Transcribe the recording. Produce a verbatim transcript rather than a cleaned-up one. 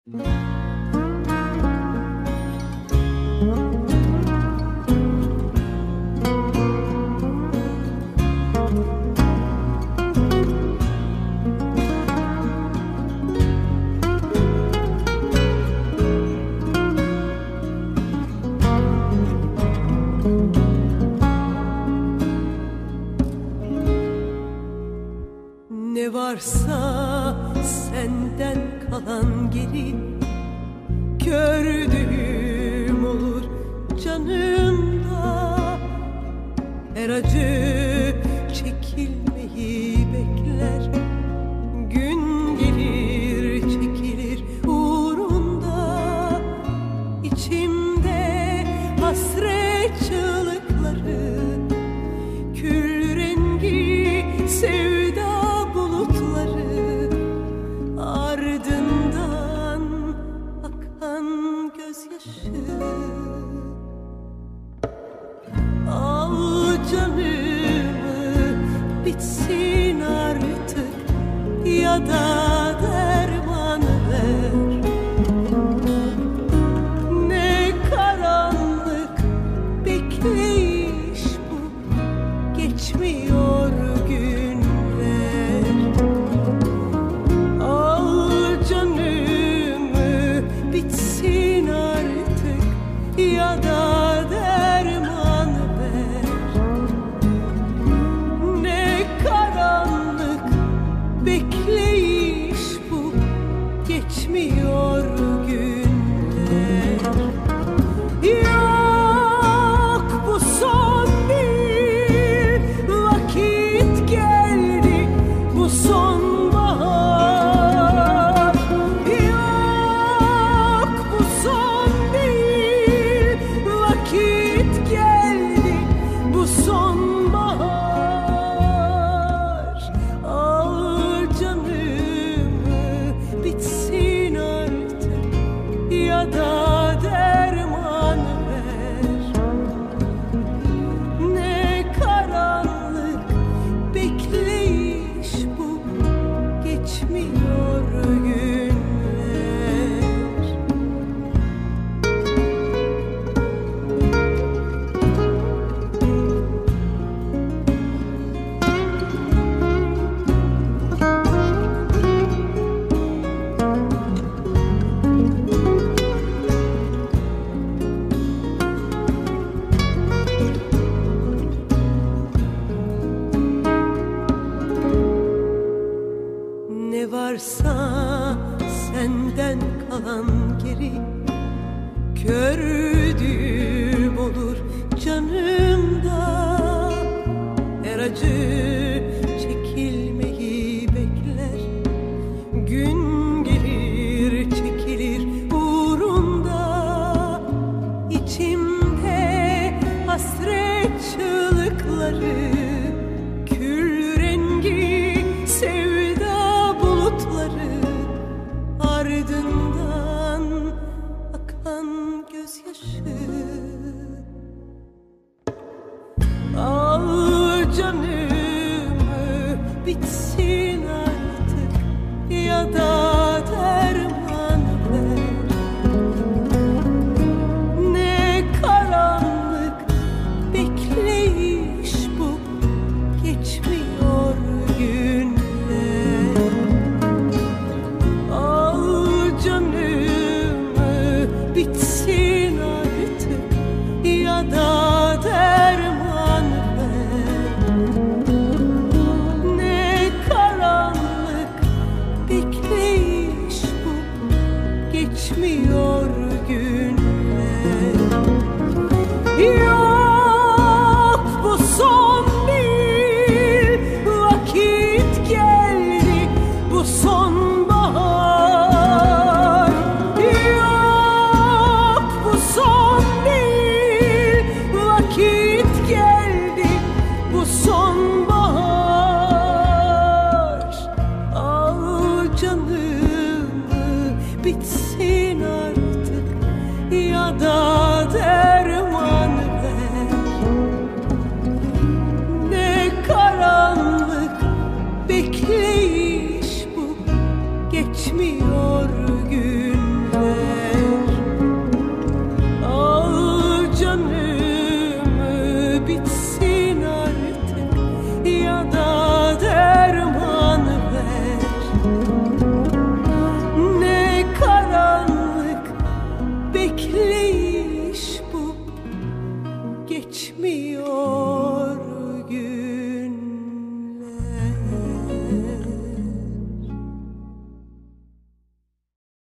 Ne varsa senden kalan geri, gördüğüm olur canımda. Her acı çekilmeyi bekler, gün gelir çekilir uğrunda. İçimde hasret çığlıkları, kül rengi sevda bulutları, ardından akan gözyaşı. Al canımı, bitsin artık, ya da derman ver. Ne karanlık bekleyiş bu, geçmiyor günler. Al canımı, bitsin artık, ya da derman ver. Ne karanlık bekleyiş bu, geçmiyor günler. Yok, bu son değil, vakit geldi, bu sonbahar. Yok, bu son değil, vakit geldi, bu sonbahar. Al canımı, bitsin artık, ya da derman ver. Ne karanlık bekleyiş bu, geçmiyor günler. Ne varsa senden kalan geri, gördüğüm olur canımda. Her acı çekilmeyi bekler, gün gelir çekilir uğrunda. İçimde hasret çığlıkları, kül rengi sevda bulutları, ardından akan gözyaşı. Al canımı, bitsin artık, ya da derman ver. Ne karanlık bekleyiş bu, geçmiyor günler. Al canımı, bitsin artık, ya da derman ver. Ne karanlık bekleyiş bu, geçmiyor günler. Yok, bu son değil, vakit geldi, bu sonbahar. Yok, bu son değil, vakit geldi, bu sonbahar. Al canımı, bitsin artık, ya da der